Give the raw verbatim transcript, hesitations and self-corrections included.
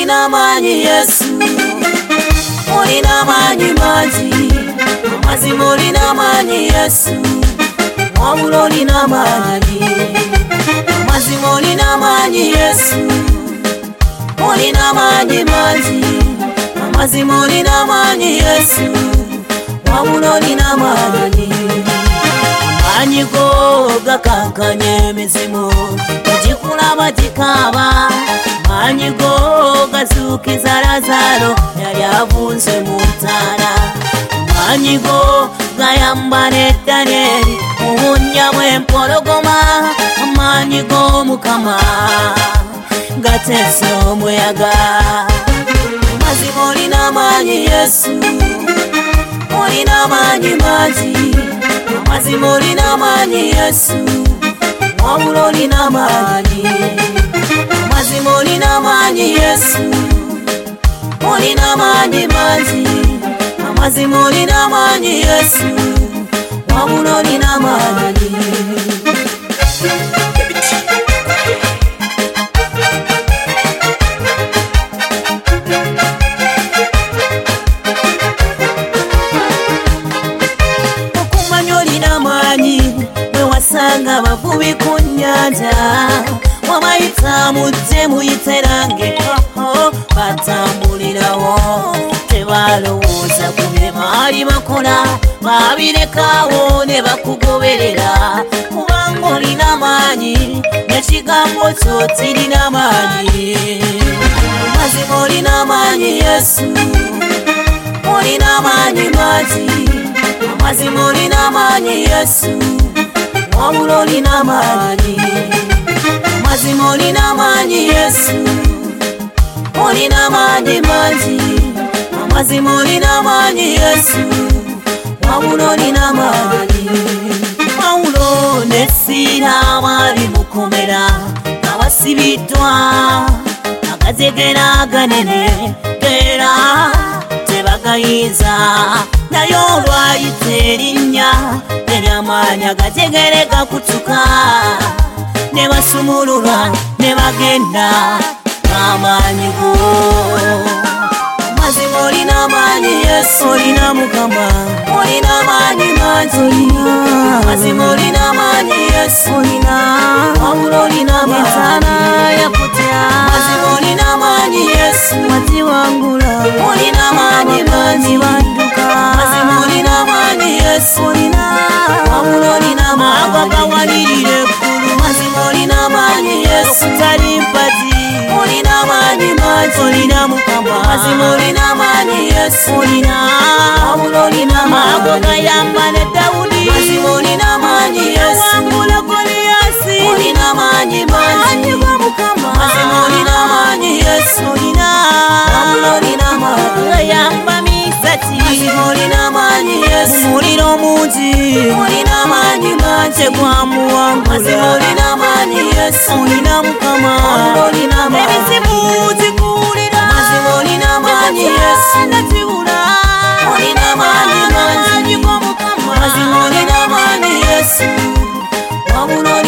olina manyi Yesu, olina manyi mangi, amazima olina manyi Yesu, wabula olina manyi, amazima olina manyi Yesu, olina manyi mangi, amazima olina manyi Yesu, wabula olina manyi. Manyi go gakankanya emizimu, gikulaba gikaaba, manyi go gazuukiza Lazaro yali avunze mu ttaala, manyi go gayamba ne Danyeri mu bunnya bw'empologoma, manyi go Mukama gateesa omuyaga. Amazima olina manyi Yesu, olina manyi mangi, amazima olina manyi Yesu, wabula olina manyi, amazima olina manyi Yesu, olina manyi mangi, amazima olina manyi Yesu, wabula olina manyi. Wasanga bavubi ku nnyanja, wabayita mujje muyite nange, batambulirawo tebalowooza ku bye baali bakola, babirekawo ne bakugoberera, kubanga olina maanyi n'ekigambo kyo kirina maanyi. Amazima olina maanyi Yesu, olina maanyi mangi, amazima olina maanyi Yesu, wabula olina manyi, amazima olina manyi Yesu, olina manyi mangi, amazima olina manyi Yesu, wabula olina manyi. Pawulo ne Siira baali mu kkomera nga basibiddwa, agazegera aganene gera tebagayiza, naye olwayita erinnya ery'amaanyi agategere gakutuka, ne basumululwa ne bagenda n'amaanyi go. Amazima olina maanyi Yesu, olina Mukama, olina maanyi mangi, amazima olina maanyi Yesu, olina wabula olina manyi, yakutya, amazima olina maanyi Yesu, watiwangula, olina maanyi mangi, banduka, amazima olina maanyi Yesu, olina wabula olina manyi, agawalirire eggulu, amazima olina maanyi Yesu, tali mpati, olina maanyi mangi, olina Mukama, amazima olina maanyi Yesu, olina wabula olina manyi, agayamba ne Dawudi, amazima olina maanyi Yesu, wangula Goliyasi, olina maanyi mangi, amazima olina maanyi Yesu, olina wabula olina manyi, agayamba Misaki, amazima olina maanyi Yesu, muliro mungi, olina maanyi mangi, tegwamuwangula, amazima olina maanyi Yesu, olina Mukama, wabula olina manyi, ebizibu gikuwulira, amazima olina maanyi Yesu, natibula, olina maanyi mangi, amazima olina maanyi Yesu, wabula